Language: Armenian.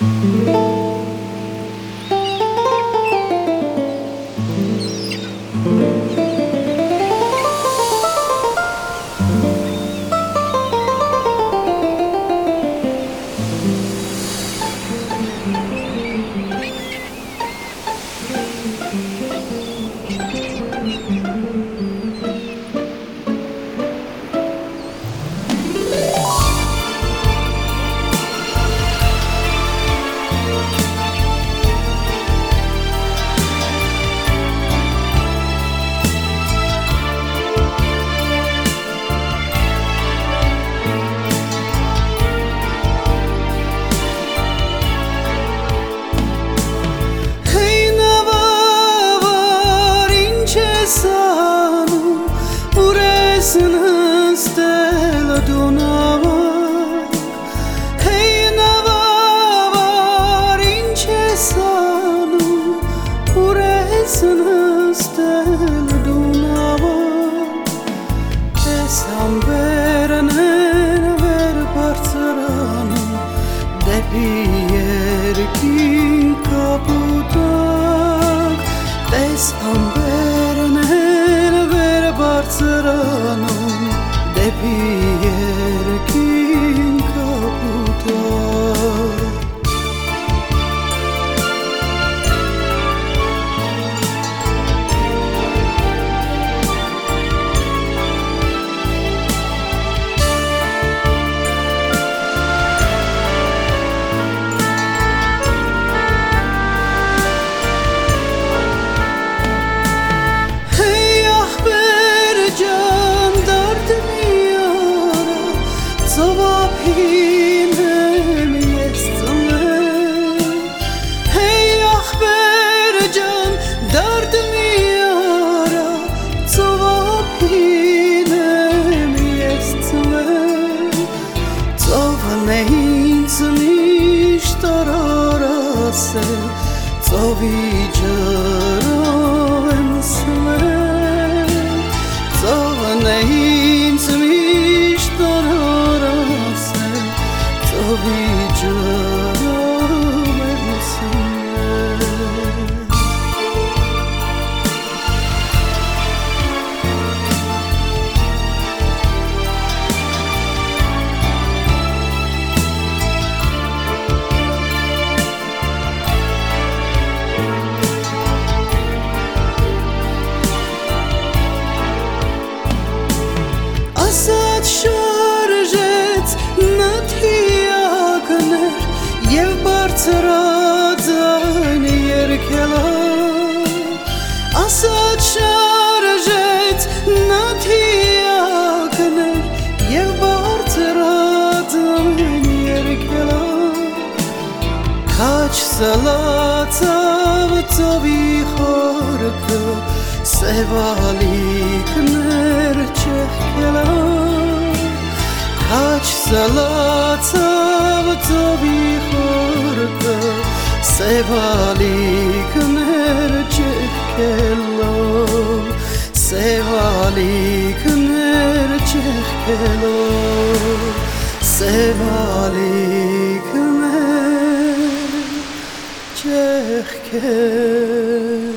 Stella donava, hey nava incesano, puresana stella donava, esamberane ver partarano, de pier kin kaputak, esamberane ver partarano. Pier kin kaputa Tovi jaram sle Tova nehin zmish tarase Tovi jaram sle Ասաց շարժեց նթիակներ և բարձրաձայն երգելով Ասաց շարժեց նթիակներ և բարձրաձայն երգելով Քաչ սլացավ ծովի խորքը Սևալիքներ չեղքելով Քաչ սլացավ ծովի խորքը Սևալիքներ չեղքելով Սևալիքներ չեղքելով Սևալիքներ չեղքելով